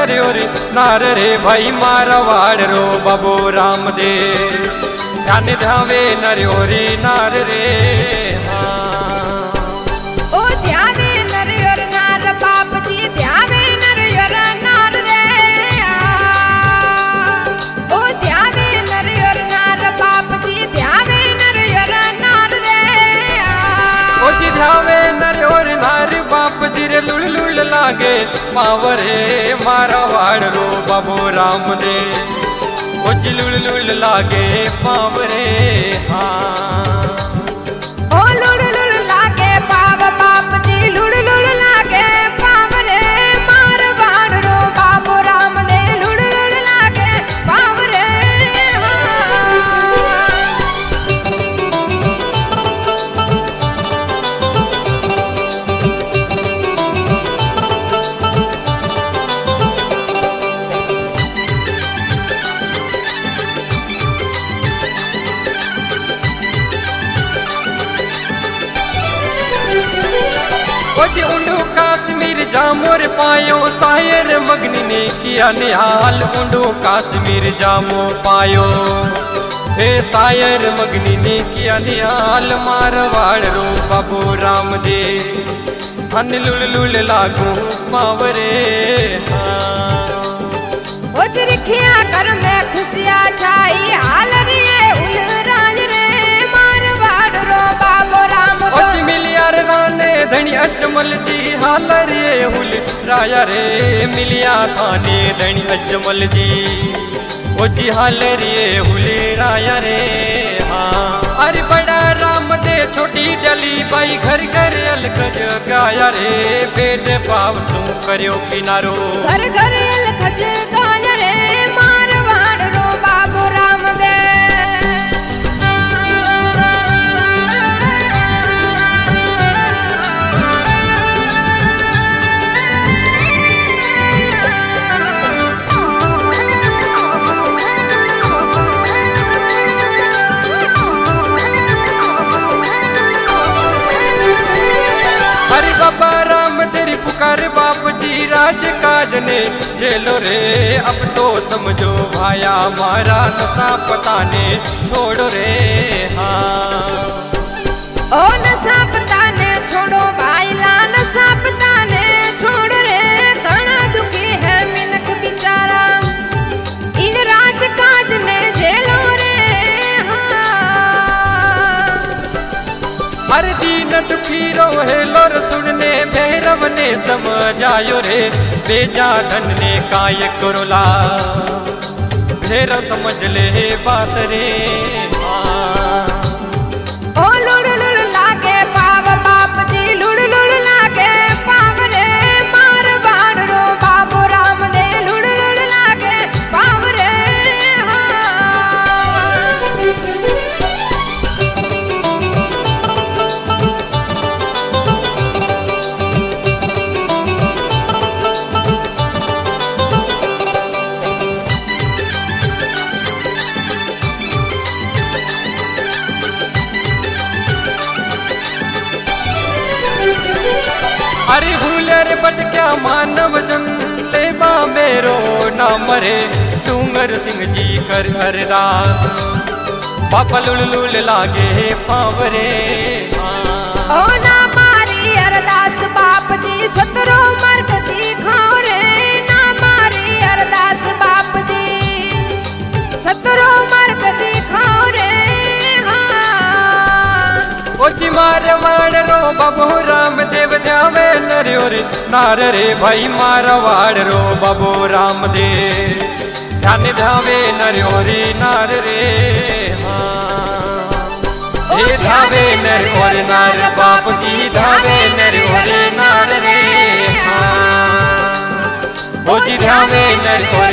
नर और नार रे भाई मारवाड़ रो बाबू रामदेव। ध्यान ध्यावे नर और नार रे ओ ध्यावे नर और नार बाप जी ध्यावे नर और नार रे ओ ध्यावे नर और नार बाप जी ध्यावे नर और नार रे ओ जी ध्यावे नर और नार बाप जी रे लुल लुल लागे पावरे मारवाड़ रो बाबू रामदेव। ओ जी लुल लुल लागे पावरे ओ लुल लुल लागे पाव बाप जी लुल लुल लागे पाव रे मारवाड़ रो बाबू रामदेव लुल लुल लागे पाव रे उंडू काश्मीर जामोर पायो सायर मगनी ने किया निहाल। उंडू काश्मीर जामो पायो हे सायर मगनी ने किया निहाल मारवाड़ रो बाबू रामदेव। हन लुल लुल लागू पावरे ओ तिरखिया कर में खुशियां छाई हाल रे उल राज रे मारवाड़ रो बाबू रामदेव। मिलिया रे राने धनी अजमल जी हाल रे हुल राया रे मिलिया थाने धनी अजमल जी ओ जी हाल रे हुल राया रे अरे बड़ा राम दे छोटी जली बाई घर घर अलखज गाया रे भेद भाव सू करो किनारो घर घर अलखज गाया रे मारवाड़ रो बाबू रामदेव। हरि बाबा राम तेरी पुकार बाप जी राज काज ने झेलो रे अब तो समझो भाया मारा नशा पता ने छोड़ो रे ओ नशा पता ने छोड़ो भाई ला नशा पता ने छोड़ रे घना दुखी है मिनख बिचारा इन राज काज ने झेलो रे हर दीन दुखी रो है लोर सुनने भैरव ने समझायो रे बेजा धन ने काय करोला भैरव समझ ले बात रे ओ लुड़ लुड़ लागे पाव बाप जी लुड़ लुड़ लागे पाव रे मारवाड़ रो बाबू रामदेव लुड़ लुड़ लागे पाव रे अरे भूलर बट क्या मानव जन लेबा मेरो ना मरे डूंगर सिंह जी कर अरदास बाबा लुल लुल लागे पावरे ओ ना मारी अरदास बाप जी सतरो मर्द दी खाओ रे ना मारी अरदास बाप जी सतरो मर्द दी खाओ रे ओ जी मारवाड़ रो बाबू रामदेव ध्यावे नर और नार रे भाई मारवाड़ रो बाबू रामदेव। ध्यान ध्यावे नर और नार रे हे धावे नर और नार बाप जी धावे नर और नार रे ओ जी ध्यावे नर और